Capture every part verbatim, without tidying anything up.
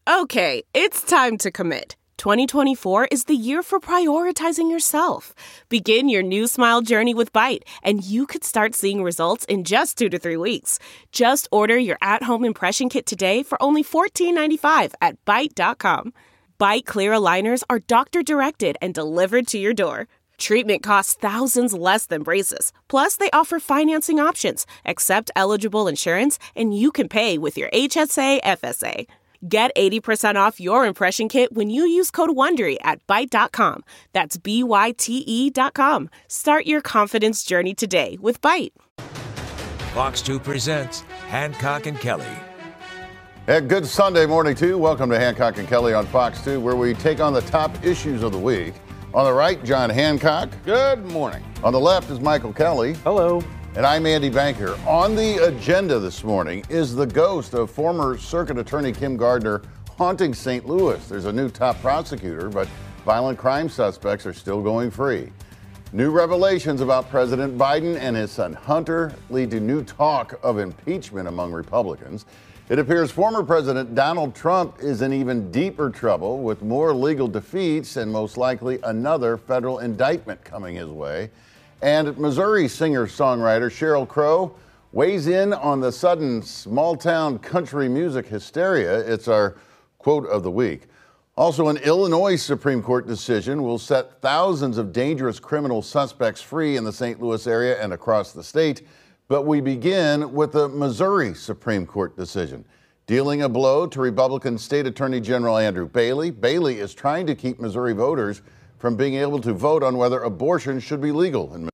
Okay, it's time to commit. twenty twenty-four is the year for prioritizing yourself. Begin your new smile journey with Byte, and you could start seeing results in just two to three weeks. Just order your at-home impression kit today for only fourteen ninety-five at byte dot com. Byte clear aligners are doctor-directed and delivered to your door. Treatment costs thousands less than braces. Plus, they offer financing options, accept eligible insurance, and you can pay with your H S A F S A. Get eighty percent off your impression kit when you use code WONDERY at byte dot com. That's B Y T E dot com. Start your confidence journey today with Byte. Fox two presents Hancock and Kelly. Hey, good Sunday morning, too. Welcome to Hancock and Kelly on Fox two, where we take on the top issues of the week. On the right, John Hancock. Good morning. On the left is Michael Kelly. Hello. And I'm Andy Banker. On the agenda this morning is the ghost of former Circuit Attorney Kim Gardner haunting Saint Louis. There's a new top prosecutor, but violent crime suspects are still going free. New revelations about President Biden and his son Hunter lead to new talk of impeachment among Republicans. It appears former President Donald Trump is in even deeper trouble with more legal defeats and most likely another federal indictment coming his way. And Missouri singer-songwriter Sheryl Crow weighs in on the sudden small-town country music hysteria. It's our quote of the week. Also, an Illinois Supreme Court decision will set thousands of dangerous criminal suspects free in the Saint Louis area and across the state. But we begin with the Missouri Supreme Court decision, dealing a blow to Republican State Attorney General Andrew Bailey. Bailey is trying to keep Missouri voters from being able to vote on whether abortion should be legal in Missouri.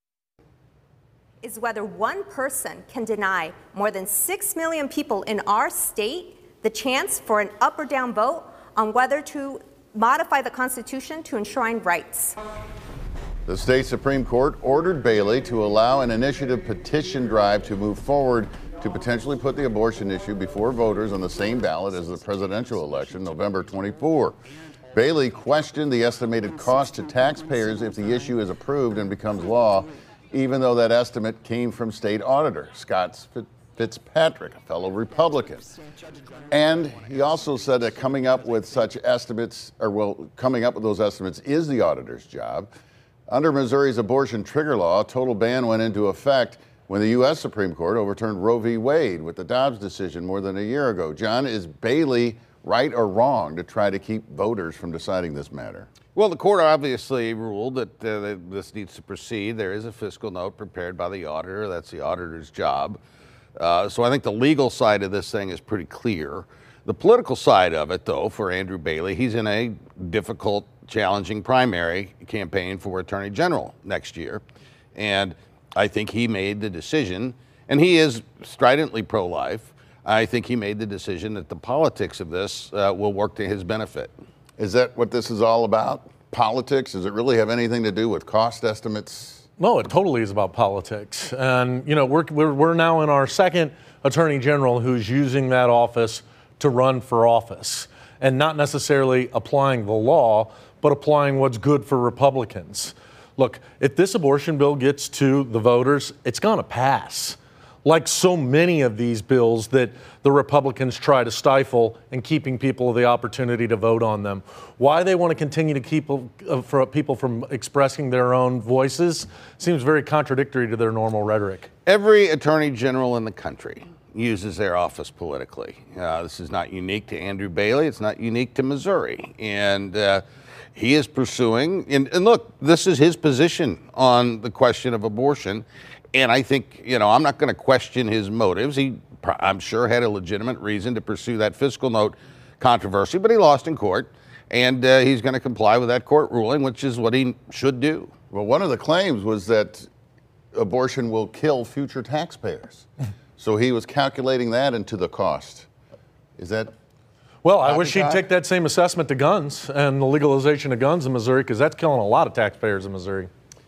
Is whether one person can deny more than six million people in our state the chance for an up or down vote on whether to modify the Constitution to enshrine rights. The state Supreme Court ordered Bailey to allow an initiative petition drive to move forward to potentially put the abortion issue before voters on the same ballot as the presidential election, November twenty-fourth. Bailey questioned the estimated cost to taxpayers if the issue is approved and becomes law, even though that estimate came from state auditor Scott Fitzpatrick, a fellow Republican. And he also said that coming up with such estimates, or well, coming up with those estimates is the auditor's job. Under Missouri's abortion trigger law, a total ban went into effect when the U S Supreme Court overturned Roe v. Wade with the Dobbs decision more than a year ago. John, is Bailey right or wrong to try to keep voters from deciding this matter? Well, the court obviously ruled that, uh, that this needs to proceed. There is a fiscal note prepared by the auditor. That's the auditor's job. Uh, so I think the legal side of this thing is pretty clear. The political side of it, though, for Andrew Bailey, he's in a difficult, challenging primary campaign for Attorney General next year. And I think he made the decision, and he is stridently pro-life, I think he made the decision that the politics of this uh, will work to his benefit. Is that what this is all about? Politics? Does it really have anything to do with cost estimates? No, it totally is about politics. And, you know, we're, we're, we're now in our second Attorney General who's using that office to run for office and not necessarily applying the law, but applying what's good for Republicans. Look, if this abortion bill gets to the voters, it's going to pass. Like so many of these bills that the Republicans try to stifle in keeping people the opportunity to vote on them. Why they want to continue to keep uh, for people from expressing their own voices seems very contradictory to their normal rhetoric. Every attorney general in the country uses their office politically. Uh, this is not unique to Andrew Bailey. It's not unique to Missouri. And uh, he is pursuing, and, and look, this is his position on the question of abortion. And I think, you know, I'm not going to question his motives. He, I'm sure, had a legitimate reason to pursue that fiscal note controversy, but he lost in court, and uh, he's going to comply with that court ruling, which is what he should do. Well, one of the claims was that abortion will kill future taxpayers. So he was calculating that into the cost. Is that? Well, I wish he'd take that same assessment to guns and the legalization of guns in Missouri, because that's killing a lot of taxpayers in Missouri.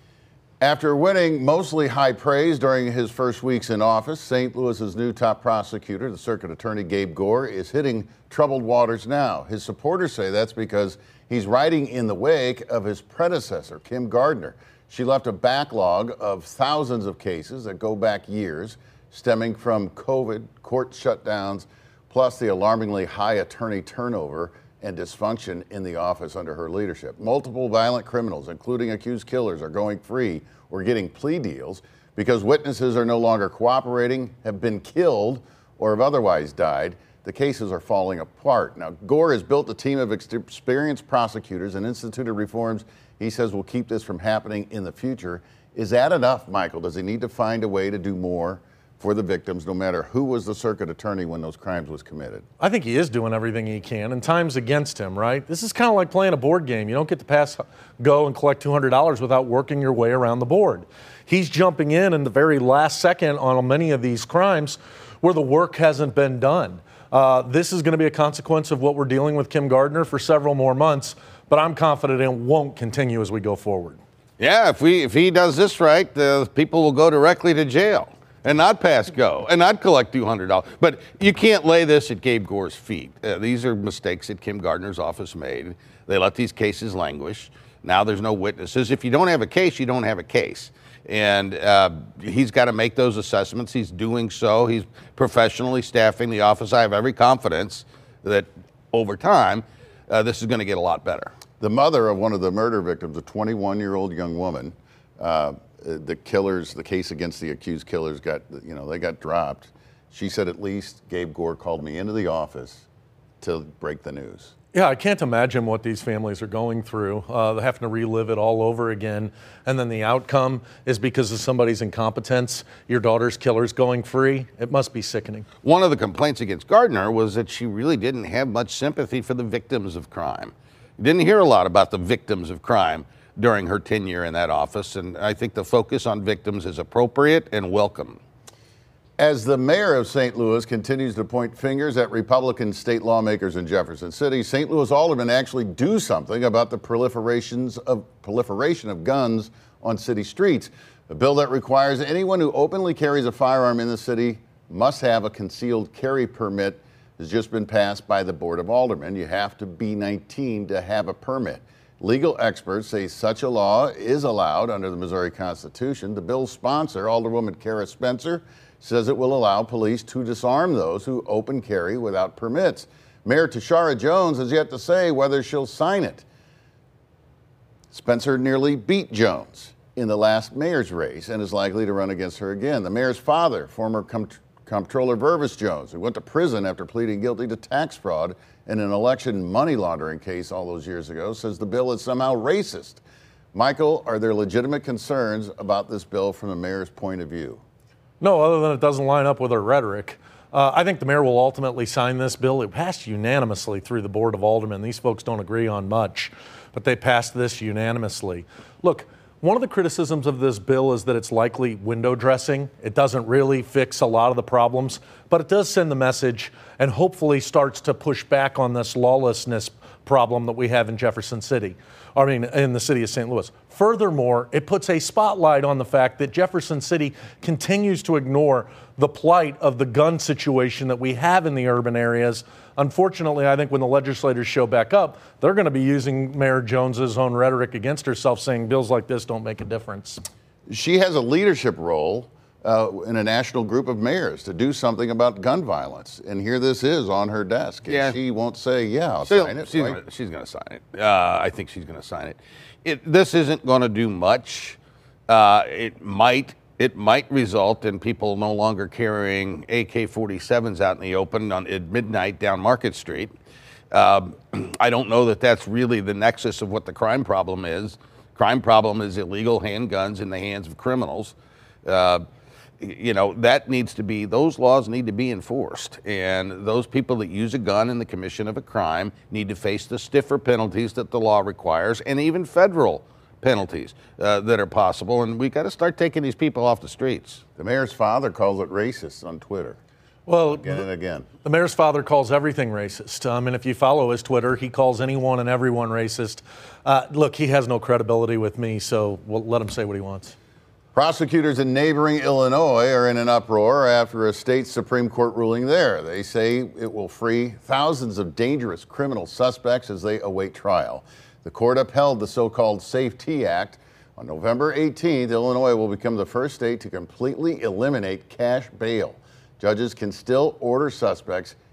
After winning mostly high praise during his first weeks in office, Saint Louis's new top prosecutor, the Circuit Attorney Gabe Gore, is hitting troubled waters now. His supporters say that's because he's riding in the wake of his predecessor, Kim Gardner. She left a backlog of thousands of cases that go back years, stemming from COVID, court shutdowns, plus the alarmingly high attorney turnover and dysfunction in the office under her leadership. Multiple violent criminals, including accused killers, are going free or getting plea deals because witnesses are no longer cooperating, have been killed, or have otherwise died. The cases are falling apart. Now, Gore has built a team of experienced prosecutors and instituted reforms he says will keep this from happening in the future. Is that enough, Michael? Does he need to find a way to do more for the victims, no matter who was the circuit attorney when those crimes was committed? I think he is doing everything he can, and time's against him, right? This is kind of like playing a board game. You don't get to pass go and collect two hundred dollars without working your way around the board. He's jumping in in the very last second on many of these crimes where the work hasn't been done. Uh, this is going to be a consequence of what we're dealing with Kim Gardner for several more months, but I'm confident it won't continue as we go forward. Yeah, if we if he does this right, the people will go directly to jail and not pass go and not collect two hundred dollars. But you can't lay this at Gabe Gore's feet. Uh, these are mistakes that Kim Gardner's office made. They let these cases languish. Now there's no witnesses. If you don't have a case, you don't have a case. And uh, he's got to make those assessments. He's doing so. He's professionally staffing the office. I have every confidence that over time, uh, this is going to get a lot better. The mother of one of the murder victims, a twenty-one-year-old young woman, uh, the killers, the case against the accused killers got, you know, they got dropped. She said at least Gabe Gore called me into the office to break the news. Yeah, I can't imagine what these families are going through. Uh, they're having to relive it all over again. And then the outcome is because of somebody's incompetence, your daughter's killer's going free. It must be sickening. One of the complaints against Gardner was that she really didn't have much sympathy for the victims of crime. Didn't hear a lot about the victims of crime during her tenure in that office. And I think the focus on victims is appropriate and welcome. As the mayor of Saint Louis continues to point fingers at Republican state lawmakers in Jefferson City, Saint Louis aldermen actually do something about the proliferations of, proliferation of guns on city streets. A bill that requires anyone who openly carries a firearm in the city must have a concealed carry permit has just been passed by the Board of Aldermen. You have to be nineteen to have a permit. Legal experts say such a law is allowed under the Missouri Constitution. The bill's sponsor, Alderwoman Kara Spencer, says it will allow police to disarm those who open carry without permits. Mayor Tashara Jones has yet to say whether she'll sign it. Spencer nearly beat Jones in the last mayor's race and is likely to run against her again. The mayor's father, former Com- Comptroller Vervis Jones, who went to prison after pleading guilty to tax fraud in an election money laundering case all those years ago, says the bill is somehow racist. Michael, are there legitimate concerns about this bill from the mayor's point of view? No, other than it doesn't line up with her rhetoric. Uh, I think the mayor will ultimately sign this bill. It passed unanimously through the Board of Aldermen. These folks don't agree on much, but they passed this unanimously. Look, one of the criticisms of this bill is that it's likely window dressing. It doesn't really fix a lot of the problems, but it does send the message and hopefully starts to push back on this lawlessness problem that we have in Jefferson City, I mean, in the city of Saint Louis. Furthermore, it puts a spotlight on the fact that Jefferson City continues to ignore the plight of the gun situation that we have in the urban areas. Unfortunately, I think when the legislators show back up, they're going to be using Mayor Jones's own rhetoric against herself, saying bills like this don't make a difference. She has a leadership role uh, in a national group of mayors to do something about gun violence. And here this is on her desk. And yeah. she won't say, yeah, I'll She'll, sign it. She's right? gonna, she's going to sign it. Uh, I think she's going to sign it. It. This isn't going to do much. Uh, it might it might result in people no longer carrying A K forty-sevens out in the open on, at midnight down Market Street. Um, I don't know that that's really the nexus of what the crime problem is. Crime problem is illegal handguns in the hands of criminals. Uh, you know, that needs to be, those laws need to be enforced. And those people that use a gun in the commission of a crime need to face the stiffer penalties that the law requires, and even federal penalties uh, that are possible. And we got to start taking these people off the streets. The mayor's father calls it racist on Twitter. Well, Again and again. The mayor's father calls everything racist. Um, and if you follow his Twitter, he calls anyone and everyone racist. Uh, look, he has no credibility with me, so we'll let him say what he wants. Prosecutors in neighboring Illinois are in an uproar after a state Supreme Court ruling there. They say it will free thousands of dangerous criminal suspects as they await trial. The court upheld the so-called SAFE-T Act. On November eighteenth, Illinois will become the first state to completely eliminate cash bail. Judges can still order suspects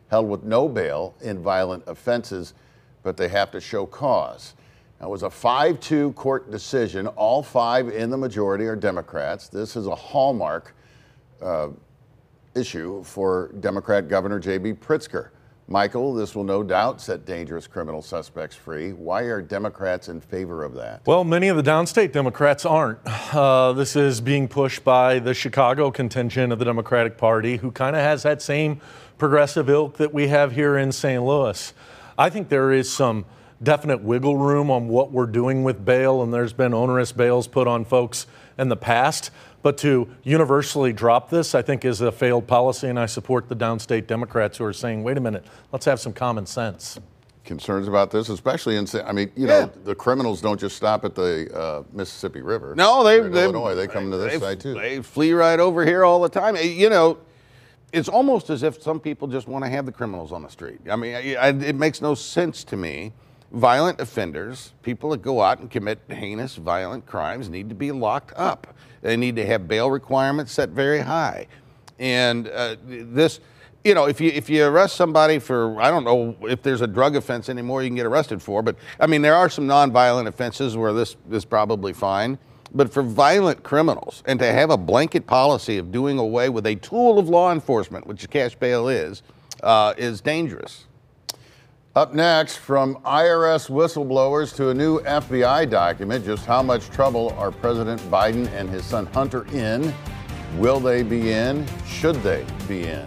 held with no bail in violent offenses, but they have to show cause. Now, it was a five two court decision. All five in the majority are Democrats. This is a hallmark uh, issue for Democrat Governor J B Pritzker. Michael, this will no doubt set dangerous criminal suspects free. Why are Democrats in favor of that? Well, many of the downstate Democrats aren't. Uh, this is being pushed by the Chicago contingent of the Democratic Party, who kind of has that same progressive ilk that we have here in Saint Louis. I think there is some definite wiggle room on what we're doing with bail, and there's been onerous bails put on folks in the past. But to universally drop this, I think, is a failed policy, and I support the downstate Democrats who are saying, wait a minute, let's have some common sense. Concerns about this, especially in, I mean, you Yeah. know, the criminals don't just stop at the uh, Mississippi River. No, they, in they Illinois, they come to this they, side too. They flee right over here all the time. You know, it's almost as if some people just want to have the criminals on the street. I mean, I, I, it makes no sense to me. Violent offenders, people that go out and commit heinous, violent crimes, need to be locked up. They need to have bail requirements set very high. And uh, this, you know, if you if you arrest somebody for, I don't know if there's a drug offense anymore you can get arrested for, but I mean, there are some nonviolent offenses where this is probably fine. But for violent criminals, and to have a blanket policy of doing away with a tool of law enforcement, which cash bail is, uh, is dangerous. Up next, from I R S whistleblowers to a new F B I document, just how much trouble are President Biden and his son Hunter in? Will they be in? Should they be in?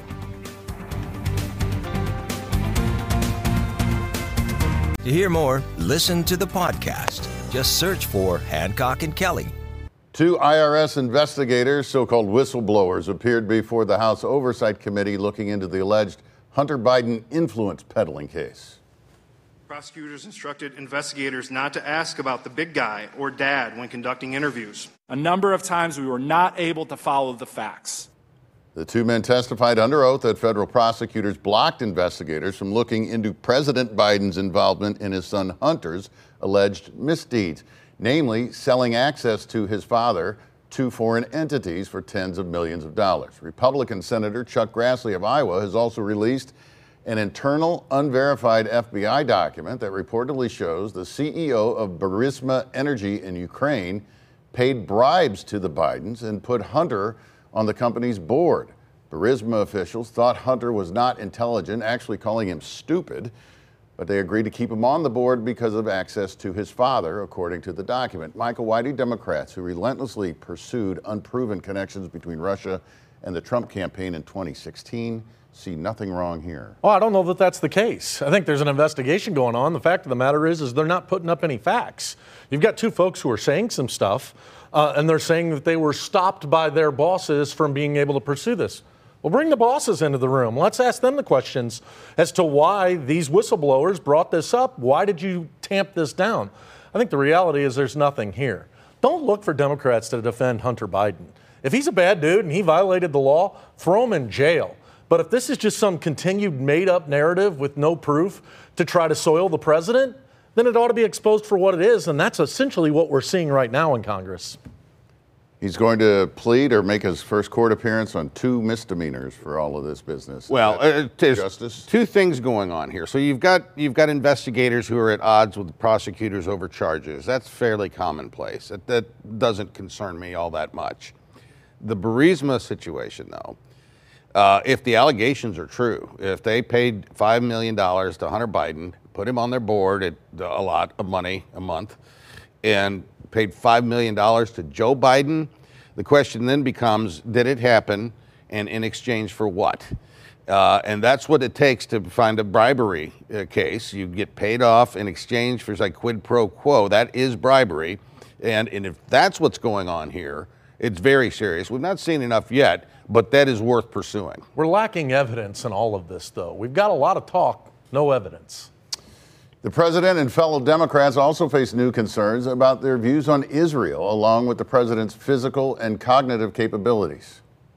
To hear more, listen to the podcast. Just search for Hancock and Kelly. Two I R S investigators, so-called whistleblowers, appeared before the House Oversight Committee looking into the alleged Hunter Biden influence peddling case. Prosecutors instructed investigators not to ask about the big guy or dad when conducting interviews. A number of times we were not able to follow the facts. The two men testified under oath that federal prosecutors blocked investigators from looking into President Biden's involvement in his son Hunter's alleged misdeeds, namely selling access to his father to foreign entities for tens of millions of dollars. Republican Senator Chuck Grassley of Iowa has also released an internal, unverified F B I document that reportedly shows the C E O of Burisma Energy in Ukraine paid bribes to the Bidens and put Hunter on the company's board. Burisma officials thought Hunter was not intelligent, actually calling him stupid, but they agreed to keep him on the board because of access to his father, according to the document. Michael, why do Democrats who relentlessly pursued unproven connections between Russia and the Trump campaign in twenty sixteen see nothing wrong here? Well, I don't know that that's the case. I think there's an investigation going on. The fact of the matter is, is they're not putting up any facts. You've got two folks who are saying some stuff, uh, and they're saying that they were stopped by their bosses from being able to pursue this. Well, bring the bosses into the room. Let's ask them the questions as to why these whistleblowers brought this up. Why did you tamp this down? I think the reality is there's nothing here. Don't look for Democrats to defend Hunter Biden. If he's a bad dude and he violated the law, throw him in jail. But if this is just some continued made-up narrative with no proof to try to soil the president, then it ought to be exposed for what it is, and that's essentially what we're seeing right now in Congress. He's going to plead or make his first court appearance on two misdemeanors for all of this business. Well, uh, there's justice? two things going on here. So you've got you've got investigators who are at odds with the prosecutors over charges. That's fairly commonplace. That, that doesn't concern me all that much. The Burisma situation, though, uh, if the allegations are true, if they paid five million dollars to Hunter Biden, put him on their board at a lot of money a month, and paid five million dollars to Joe Biden, the question then becomes, did it happen, and in exchange for what? Uh, and that's what it takes to find a bribery uh, case. You get paid off in exchange for like quid pro quo. That is bribery. And, and if that's what's going on here, it's very serious. We've not seen enough yet, but that is worth pursuing. We're lacking evidence in all of this, though. We've got a lot of talk, no evidence. The president and fellow Democrats also face new concerns about their views on Israel, along with the president's physical and cognitive capabilities.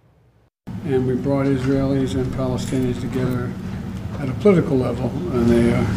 And we brought Israelis and Palestinians together at a political level, and they, uh,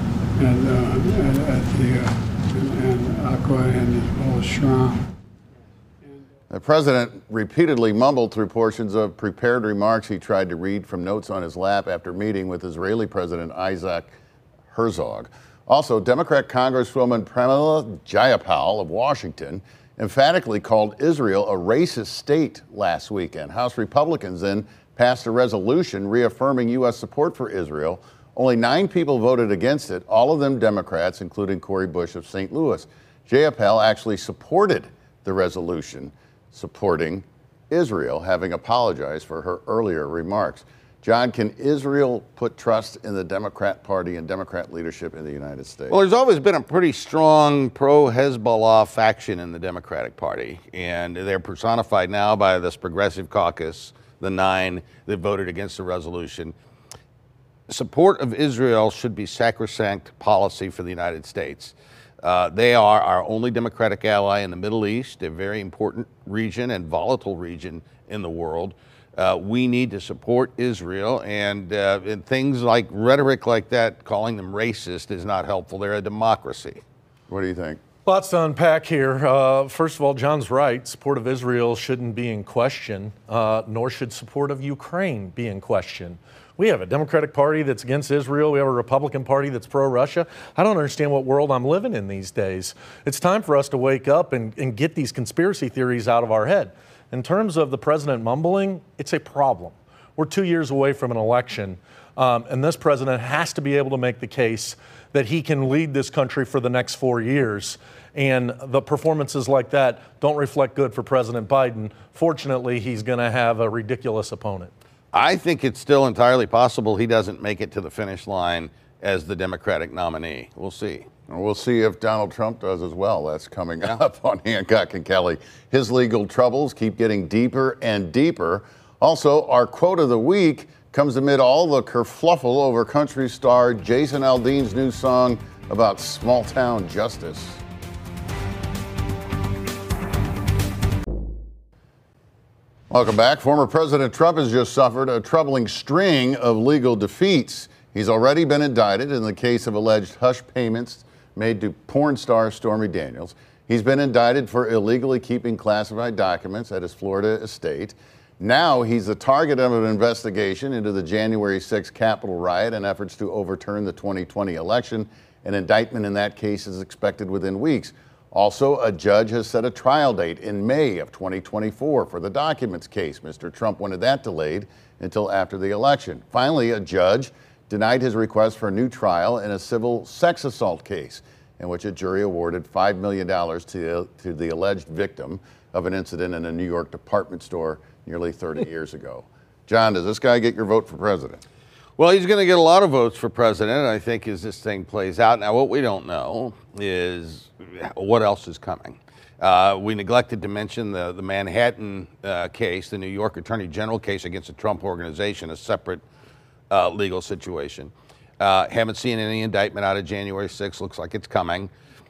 and uh, at the uh, and, and Aqsa and as well as Shram. The president repeatedly mumbled through portions of prepared remarks he tried to read from notes on his lap after meeting with Israeli President Isaac Herzog. Also, Democrat Congresswoman Pramila Jayapal of Washington emphatically called Israel a racist state last weekend. House Republicans then passed a resolution reaffirming U S support for Israel. Only nine people voted against it, all of them Democrats, including Cori Bush of Saint Louis. Jayapal actually supported the resolution supporting Israel, having apologized for her earlier remarks. John, can Israel put trust in the Democrat Party and Democrat leadership in the United States? Well, there's always been a pretty strong pro-Hezbollah faction in the Democratic Party, and they're personified now by this progressive caucus, the nine that voted against the resolution. Support of Israel should be sacrosanct policy for the United States. Uh, they are our only democratic ally in the Middle East, a very important region and volatile region in the world. Uh, we need to support Israel, and, uh, and things like rhetoric like that, calling them racist, is not helpful. They're a democracy. What do you think? Lots to unpack here. Uh, first of all, John's right. Support of Israel shouldn't be in question, uh, nor should support of Ukraine be in question. We have a Democratic Party that's against Israel. We have a Republican Party that's pro-Russia. I don't understand what world I'm living in these days. It's time for us to wake up and, and get these conspiracy theories out of our head. In terms of the president mumbling, it's a problem. We're two years away from an election, um, and this president has to be able to make the case that he can lead this country for the next four years. And the performances like that don't reflect good for President Biden. Fortunately, he's going to have a ridiculous opponent. I think it's still entirely possible he doesn't make it to the finish line as the Democratic nominee. We'll see. We'll see if Donald Trump does as well. That's coming up on Hancock and Kelly. His legal troubles keep getting deeper and deeper. Also, our quote of the week comes amid all the kerfluffle over country star Jason Aldean's new song about small-town justice. Welcome back. Former President Trump has just suffered a troubling string of legal defeats. He's already been indicted in the case of alleged hush payments made to porn star Stormy Daniels. He's been indicted for illegally keeping classified documents at his Florida estate. Now he's the target of an investigation into the January sixth Capitol riot and efforts to overturn the twenty twenty election. An indictment in that case is expected within weeks. Also, a judge has set a trial date in May of twenty twenty-four for the documents case. Mister Trump wanted that delayed until after the election. Finally, a judge denied his request for a new trial in a civil sex assault case in which a jury awarded five million dollars to, to the alleged victim of an incident in a New York department store nearly thirty years ago. John, does this guy get your vote for president? Well, he's going to get a lot of votes for president, I think, as this thing plays out. Now, what we don't know is what else is coming. Uh, we neglected to mention the, the Manhattan uh, case, the New York Attorney General case against the Trump Organization, a separate uh, legal situation. Uh, haven't seen any indictment out of January sixth. Looks like it's coming.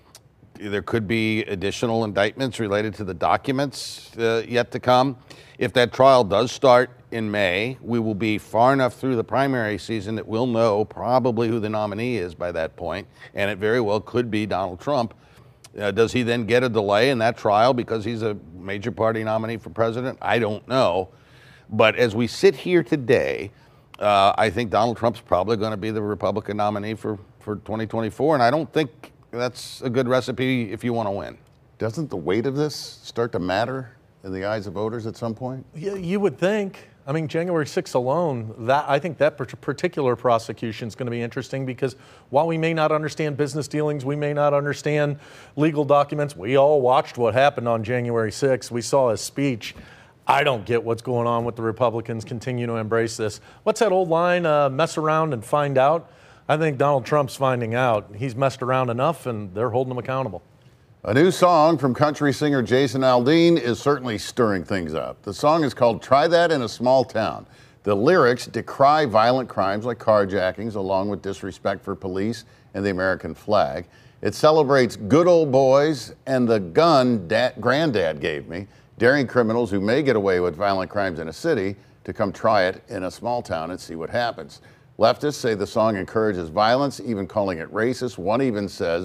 There could be additional indictments related to the documents uh, yet to come. If that trial does start in May, we will be far enough through the primary season that we'll know probably who the nominee is by that point, and it very well could be Donald Trump. Uh, does he then get a delay in that trial because he's a major party nominee for president? I don't know. But as we sit here today, uh, I think Donald Trump's probably going to be the Republican nominee for, for twenty twenty-four, and I don't think that's a good recipe if you want to win. Doesn't the weight of this start to matter in the eyes of voters at some point? Yeah, you would think. I mean, January sixth alone, that I think that particular prosecution is going to be interesting because while we may not understand business dealings, we may not understand legal documents. We all watched what happened on January sixth. We saw his speech. I don't get what's going on with the Republicans continue to embrace this. What's that old line, uh, mess around and find out? I think Donald Trump's finding out. He's messed around enough and they're holding him accountable. A new song from country singer Jason Aldean is certainly stirring things up. The song is called Try That in a Small Town. The lyrics decry violent crimes like carjackings, along with disrespect for police and the American flag. It celebrates good old boys and the gun da- granddad gave me, daring criminals who may get away with violent crimes in a city to come try it in a small town and see what happens. Leftists say the song encourages violence, even calling it racist. One even says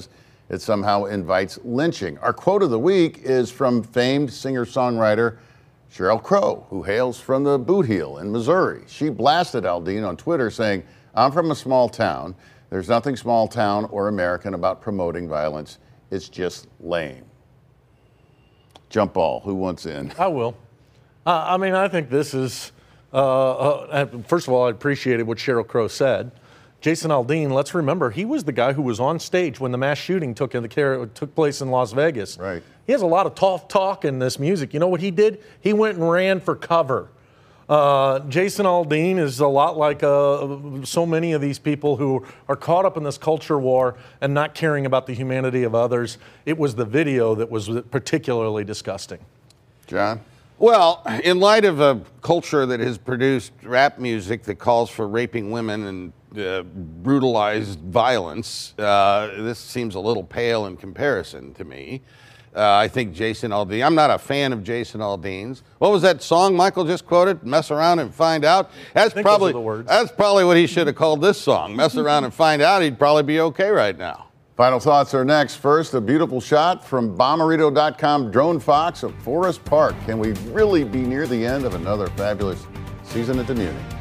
it somehow invites lynching. Our quote of the week is from famed singer-songwriter Sheryl Crow, who hails from the Boot Heel in Missouri. She blasted Aldean on Twitter saying, "I'm from a small town. There's nothing small town or American about promoting violence. It's just lame." Jump ball. Who wants in? I will. Uh, I mean, I think this is, uh, uh, first of all, I appreciated what Sheryl Crow said. Jason Aldean, let's remember, he was the guy who was on stage when the mass shooting took, in the, took place in Las Vegas. Right. He has a lot of tough talk in this music. You know what he did? He went and ran for cover. Uh, Jason Aldean is a lot like uh, so many of these people who are caught up in this culture war and not caring about the humanity of others. It was the video that was particularly disgusting. John? Well, in light of a culture that has produced rap music that calls for raping women and uh, brutalized violence, uh, this seems a little pale in comparison to me. Uh, I think Jason Aldean, I'm not a fan of Jason Aldean's. What was that song Michael just quoted? Mess Around and Find Out? That's probably, those are the words. That's probably what he should have called this song. Mess Around and Find Out, he'd probably be okay right now. Final thoughts are next. First, a beautiful shot from Bommarito dot com Drone Fox of Forest Park. Can we really be near the end of another fabulous season at the Muni?